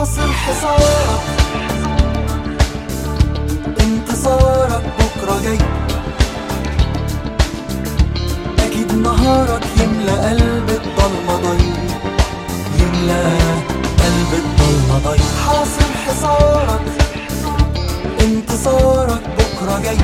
حاصر حصارك، انتصارك بكرة جاي. أكيد نهارك يملى قلب الضلمة ضي، يملى قلب الضلمة ضي. حاصر حصارك، انتصارك بكرة جاي.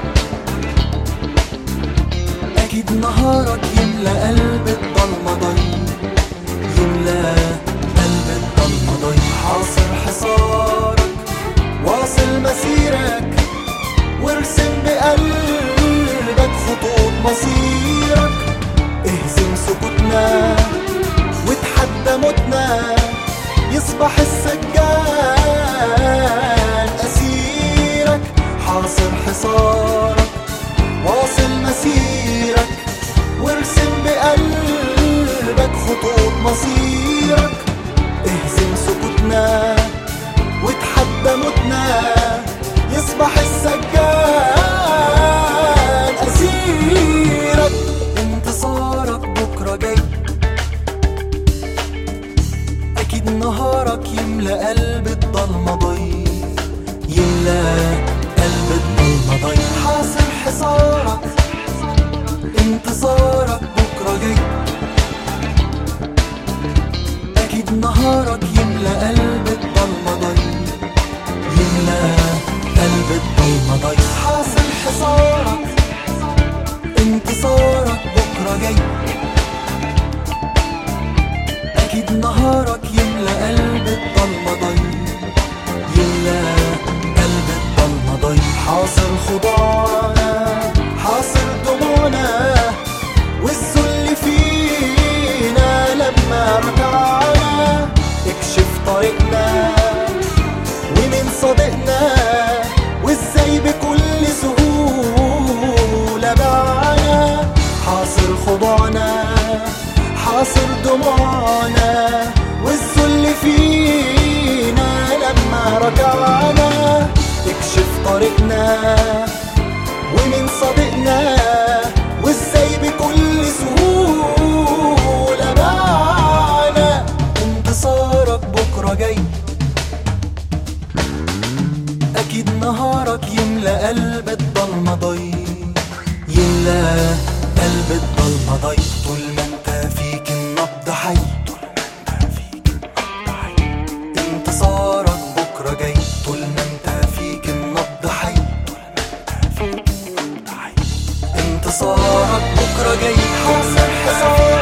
أكيد نهارك يملى قلب الضلمة ضي، يملى قلب الضلمة ضي. حاصر حصارك، واصل مسيرك، وارسم بقلبك خطوط مصيرك. اهزم سكوتنا وتحدى موتنا، يصبح السجان أسيرك. حاصر حصارك، واصل مسيرك، وارسم بقلبك خطوط مصيرك. اهزم سكوتنا وتحدى موتنا، يصبح السجان أسيرك. انتصارك بكرة جاي. أكيد نهارك يملى قلب الضلمة ضي، يملى قلب الضلمة ضي. حاصر حصارك، انتصارك بكرة جاي. أكيد نهارك يملى قلب الضلمة ضي، يملى قلب الضلمة ضي. حاصر حصارك، انتصارك بكرة جاي. أكيد نهارك يملى قلب الضلمة ضي، يملى قلب الضلمة ضي. حاصر خضوعنا، حاصر دموعنا، والذل فينا لما رجعنا. اكشف طريقنا ومن صدقنا، وازاي بكل سهولة باعنا. حاصر خضوعنا، حاصر دموعنا، والذل فينا لما رجعنا. اكشف طريقنا ومن صدقنا، وازاي بكل سهولة باعنا. انتصارك بكرة جاي. أكيد نهارك يملى قلب الضلمة ضي، يملى قلب الضلمة ضي. طول ما انت فيك النبض حي، انتصارك بكرة جاي. طول ما انت فيك النبض حي، انتصارك بكرة جاي. حاصر حصارك.